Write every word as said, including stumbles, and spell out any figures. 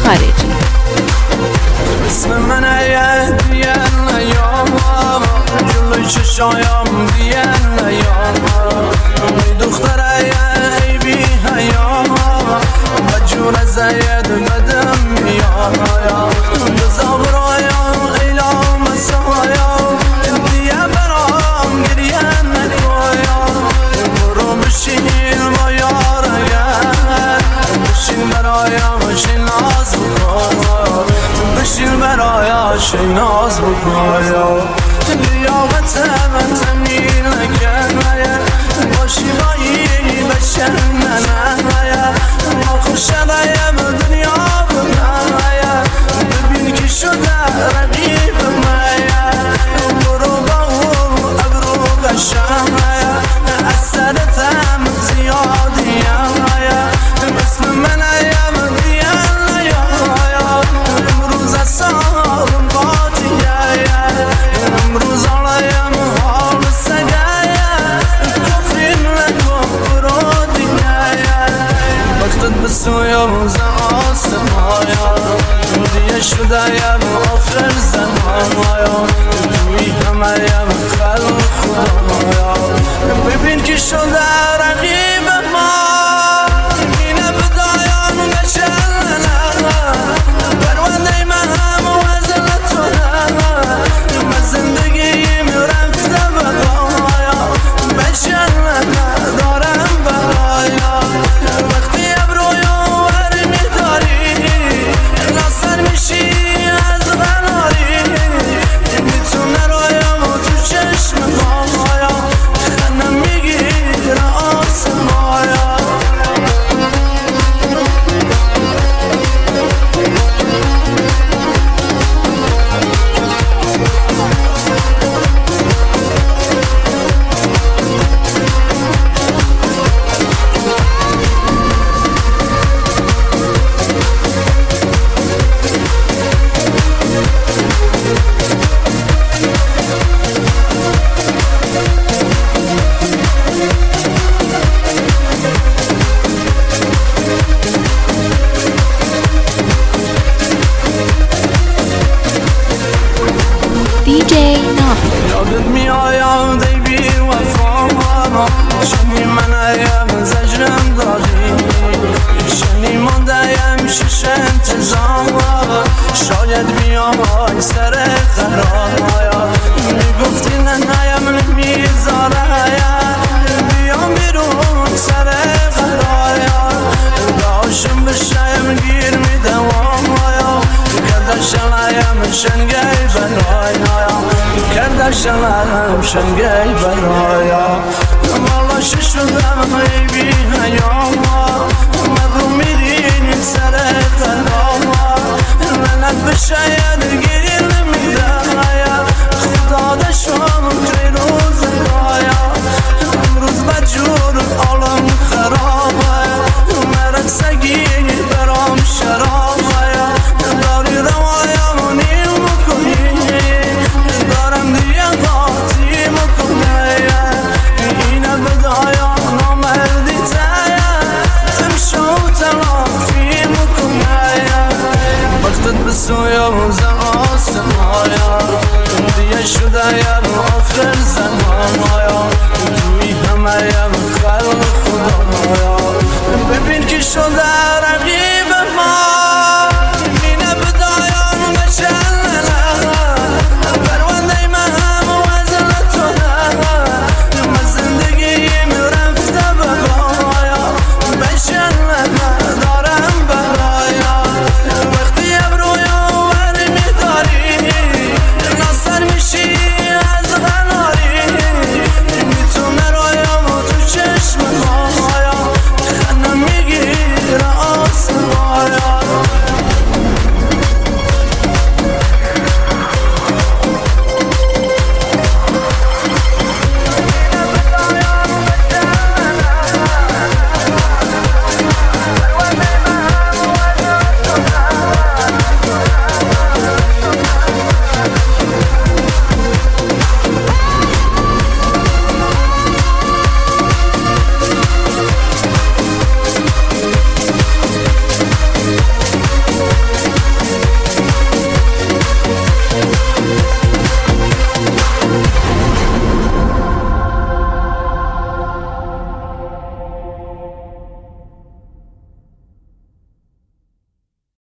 خارجی. اسم من دیان نیام جلوی چشایم دیان نیام دختر ای بی حیام و جون زید بدم میام بزا برایم ایلام سایم دیه برام گریه نکایم برو بشین با یاریم بشین برایم شین ناز بکن بشین برایم شین ناز بکن لیاقت من تمنین نکنه باشی بایی بشن ننه ما خوشنایم دنیا بمنه ببین که شده رقیب مایه برو با او ابرو قشنه اثرتم زیادیم اسم من ایم دیان نیم امروز اصابم قاطیه امروز آلایم حال سگه کفرین نکن برو دیگه وقتت بسویم زن آسمایم دیگه شدهیم آخر زمانیم توی همهیم خلق خدایم ببین که شده رقیب ما اینه بدایم نشنه پرونده من هم وزن تو من زندگیم رفته بقایا بشن ندارم برایا وقتی ابرویو ور میداری ناصر میشی از غناری میتونه رایم و تو چشم مایا خنم میگیر آسمایا دی جی ناهید. یادت میایم دی بی وفا شنی من ایم زجرم داری شنی ماندهیم شش انتظام شاید بیام آی سر قرار میگفتی نه نیم نمیذاره بیام بیرون سر قرار داشم بشیم گیر میدوام کردشم شنگی برایا کردشم شنگی برایا مالا شدم ای بی حیام من رو میرین سر قرام منت بشاید گیری نمیدایا خدا دشم که روز رایا امروز بجور عالم خرابه مرد سگی برام شرابه داری روایم نیم کنی دارم دیگه قاطی مکنه اینه بدایا نامردی تایه امشو تلافی مکنه وقتت بسویم زن آسمایا دیگه شدهیم آخر زمانایا توی همهیم خلق خدایا ببین که شده رقیب ما